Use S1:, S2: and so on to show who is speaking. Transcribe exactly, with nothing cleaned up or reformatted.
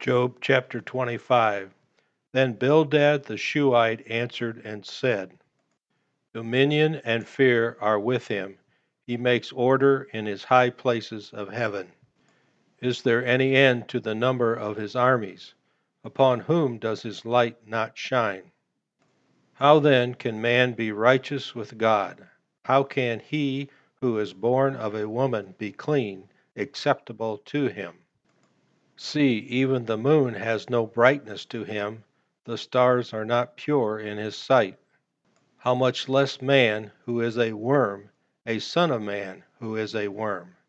S1: Job chapter twenty-five. Then Bildad the Shuhite answered and said, Dominion and fear are with him. He makes order in his high places of heaven. Is there any end to the number of his armies? Upon whom does his light not shine? How then can man be righteous with God? How can he who is born of a woman be clean, acceptable to him? See, even the moon has no brightness to him, the stars are not pure in his sight. How much less man, who is a worm, a son of man, who is a worm?